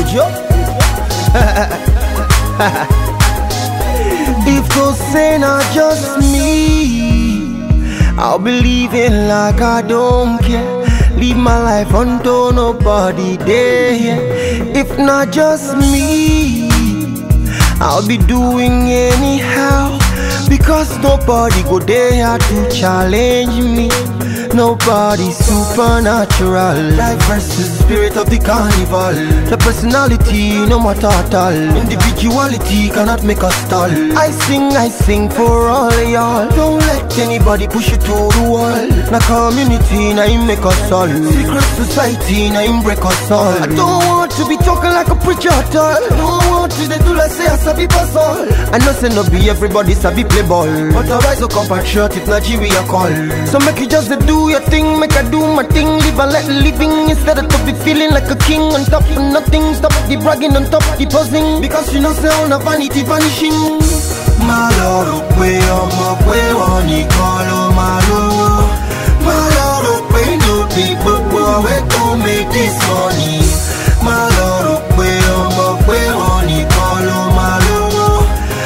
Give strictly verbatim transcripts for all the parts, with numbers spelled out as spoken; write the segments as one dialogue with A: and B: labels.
A: Joe. If those say not just me, I'll be living like I don't care. Live my life until nobody there. If not just me, I'll be doing anyhow, because nobody go there to challenge me. Nobody supernatural. Life versus spirit of the carnival. The personality no matter at all. Individuality cannot make us stall. I sing, I sing for all y'all. Don't let anybody push you to the wall. Na community na im make us all. Secret society na im break us all. I don't want to be talking like a preacher at all. I don't want to do like say I sabi pass all. I know say no be everybody sabi play ball, but I rise up compatriot if Nigeria call. So make you just do your thing, make I do my thing. Live and let living instead of to be feeling like a king on top of nothing. Stop the bragging on top of the posing, because you know say all the vanity vanishing. Malo pe omo pe woni kolo malo. Malo pe no people we to make this money. Malo pe omo pe woni kolo malo.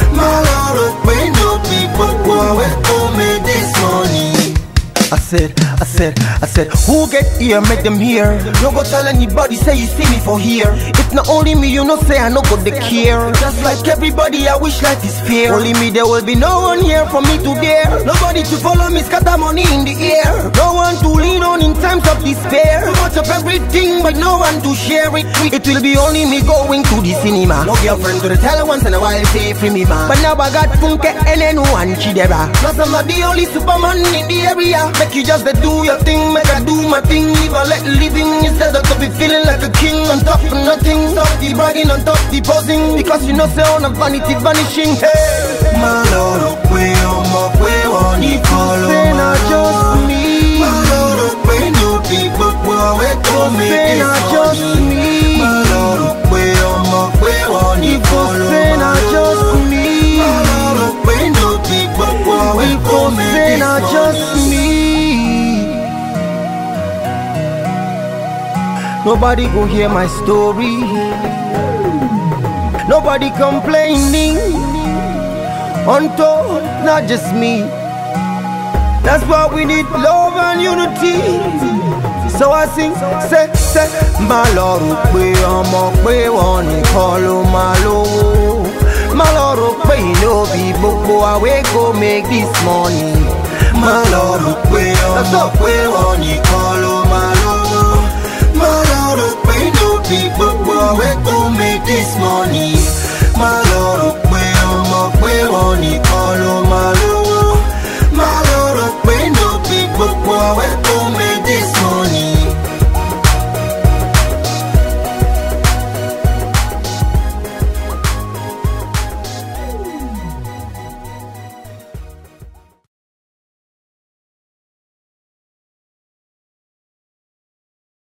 A: Malo pe no people we to make this money. I said, I said, I said, who get here, make them hear. No go tell anybody, say you see me for here. If not only me, you know say I no go the care. Just like everybody, I wish life is fair. Only me, there will be no one here for me to dare. Nobody to follow me, scatter money in the air. No one to lean on in times of despair. So much of everything, but no one to share it with. It will be only me going to the cinema. No girlfriend to the tell once in a while, say free me man. But now I got Funke and N one Chidera. Plus I'm not the only Superman in the area. Make you just do your thing, make I do my thing. Live and let living instead of to be feeling like a king on top of nothing. Stop the bragging on top the posing, because you know say on a vanity vanishing. Hey, my lord, we on my way on the follow. Say not just me, my lord, we new people who we to make this not just me, my lord, we on my way on the follow. Say not just me, my lord, we new people who we to make this not just me. Nobody go hear my story. Nobody complaining. Untold, not just me. That's why we need love and unity. So I sing, say, say, Maloro pe omo pe woni kolo malo. Maloro pe no be boko awe go make this money. Maloro pe omo pe woni kolo malo. Maloro pe no people we to make this money. Maloro pe omo pe woni kolo